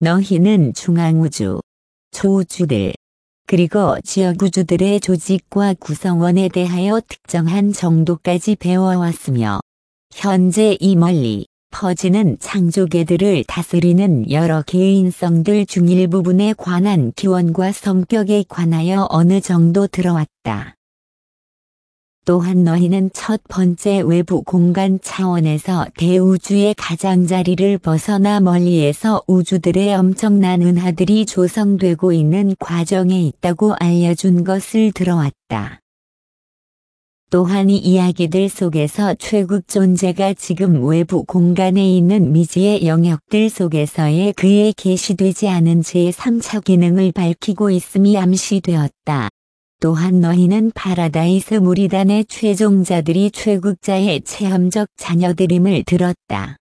너희는 중앙우주, 초우주들, 그리고 지역우주들의 조직과 구성원에 대하여 특정한 정도까지 배워왔으며, 현재 이 멀리 퍼지는 창조계들을 다스리는 여러 개인성들 중 일부분에 관한 기원과 성격에 관하여 어느 정도 들어왔다. 또한 너희는 첫 번째 외부 공간 차원에서 대우주의 가장자리를 벗어나 멀리에서 우주들의 엄청난 은하들이 조성되고 있는 과정에 있다고 알려준 것을 들어왔다. 또한 이 이야기들 속에서 최국 존재가 지금 외부 공간에 있는 미지의 영역들 속에서의 그의 계시되지 않은 제3차 기능을 밝히고 있음이 암시되었다. 또한 너희는 파라다이스 무리단의 최종자들이 최국자의 체험적 자녀들임을 들었다.